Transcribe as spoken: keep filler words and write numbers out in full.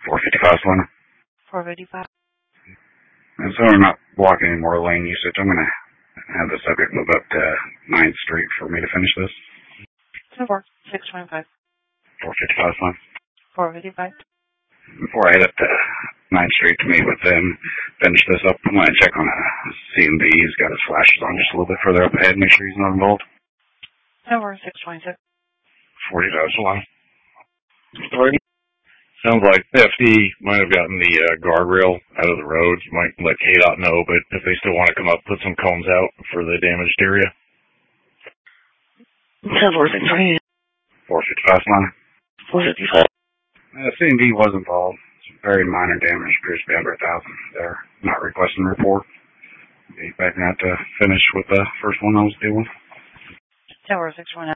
four fifty-five, Selena. four fifty-five. And so we're not blocking any more lane usage. I'm going to have the subject move up to ninth Street for me to finish this. four six twenty-five. four fifty-five, Selena. four fifty-five. Before I head up to ninth Street to meet with them, finish this up, I'm going to check on a C and B. He's got his flashes on just a little bit further up ahead, make sure he's not involved. four six twenty-six. forty-five, Selena. Alrighty. Sounds like F D might have gotten the uh, guardrail out of the road. You might let K DOT know, but if they still want to come up, put some cones out for the damaged area. four six twenty-eight. four fifty-five, Selena. four fifty-five. Uh, C and D was involved. It's very minor damage, appears to be under a thousand. They're not requesting a report. Be back out to finish with the first one I was dealing with. four six one nine.